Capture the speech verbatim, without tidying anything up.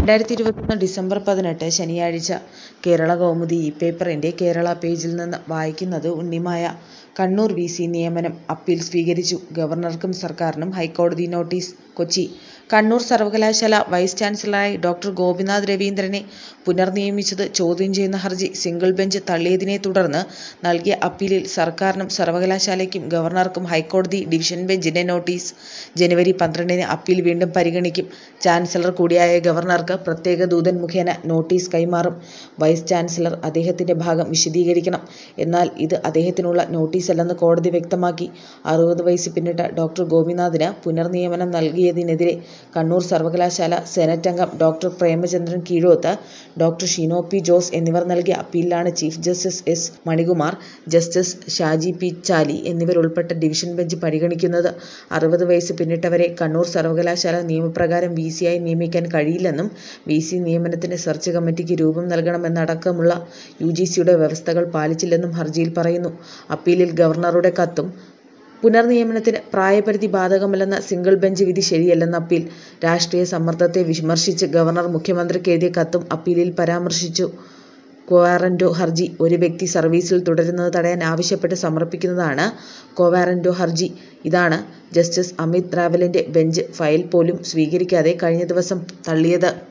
രണ്ടായിരത്തി ഇരുപത്തൊന്ന് ഡിസംബർ പതിനെട്ട് ശനിയാഴ്ച കേരള കൗമുദി ഇ പേപ്പറിൻ്റെ കേരള പേജിൽ നിന്ന് വായിക്കുന്നത് ഉണ്ണിമായ. കണ്ണൂർ വി സി നിയമനം അപ്പീൽ സ്വീകരിച്ചു. ഗവർണർക്കും സർക്കാരിനും ഹൈക്കോടതി നോട്ടീസ്. കൊച്ചി കണ്ണൂർ സർവകലാശാല വൈസ് ചാൻസലറായി ഡോക്ടർ ഗോപിനാഥ് രവീന്ദ്രനെ പുനർനിയമിച്ചത് ചോദ്യം ചെയ്യുന്ന ഹർജി സിംഗിൾ ബെഞ്ച് തള്ളിയതിനെ തുടർന്ന് നൽകിയ അപ്പീലിൽ സർക്കാരിനും സർവകലാശാലയ്ക്കും ഗവർണർക്കും ഹൈക്കോടതി ഡിവിഷൻ ബെഞ്ചിന്റെ നോട്ടീസ്. ജനുവരി പന്ത്രണ്ടിന് അപ്പീൽ വീണ്ടും പരിഗണിക്കും. ചാൻസലർ കൂടിയായ ഗവർണർക്ക് പ്രത്യേക ദൂതൻ മുഖേന നോട്ടീസ് കൈമാറും. വൈസ് ചാൻസലർ അദ്ദേഹത്തിന്റെ ഭാഗം വിശദീകരിക്കണം. എന്നാൽ ഇത് അദ്ദേഹത്തിനുള്ള നോട്ടീസല്ലെന്ന് കോടതി വ്യക്തമാക്കി. അറുപത് വയസ്സ് പിന്നിട്ട ഡോക്ടർ ഗോപിനാഥിന് പുനർനിയമനം നൽകിയതിനെതിരെ കണ്ണൂർ സർവകലാശാല സെനറ്റ് അംഗം doctor Premachandran Keezhoth, doctor Shino P Jose എന്നിവർ നൽകിയ അപ്പീലിലാണ് chief justice S Manikumar, justice Shaji P Chaly എന്നിവരുൾപ്പെട്ട ഡിവിഷൻ ബെഞ്ച് പരിഗണിക്കുന്നത്. അറുപത് വയസ്സ് പിന്നിട്ടവരെ കണ്ണൂർ സർവകലാശാല നിയമപ്രകാരം വി സിയായി നിയമിക്കാൻ കഴിയില്ലെന്നും വി സി നിയമനത്തിന് സെർച്ച് കമ്മിറ്റിക്ക് രൂപം നൽകണമെന്നടക്കമുള്ള യു ജി സിയുടെ വ്യവസ്ഥകൾ പാലിച്ചില്ലെന്നും ഹർജിയിൽ പറയുന്നു. അപ്പീലിൽ ഗവർണറുടെ കത്തും പുനർനിയമനത്തിന് പ്രായപരിധി ബാധകമല്ലെന്ന സിംഗിൾ ബെഞ്ച് വിധി ശരിയല്ലെന്ന് അപ്പീൽ. രാഷ്ട്രീയ സമ്മർദ്ദത്തെ വിമർശിച്ച് ഗവർണർ മുഖ്യമന്ത്രിക്ക് എഴുതിയ കത്തും അപ്പീലിൽ പരാമർശിച്ചു. ക്വോറന്റോ ഹർജി ഒരു വ്യക്തി സർവീസിൽ തുടരുന്നത് തടയാൻ ആവശ്യപ്പെട്ട് സമർപ്പിക്കുന്നതാണ് ക്വോറന്റോ ഹർജി. ഇതാണ് ജസ്റ്റിസ് അമിത് റാവലിന്റെ ബെഞ്ച് ഫയൽ പോലും സ്വീകരിക്കാതെ കഴിഞ്ഞ ദിവസം തള്ളിയത്.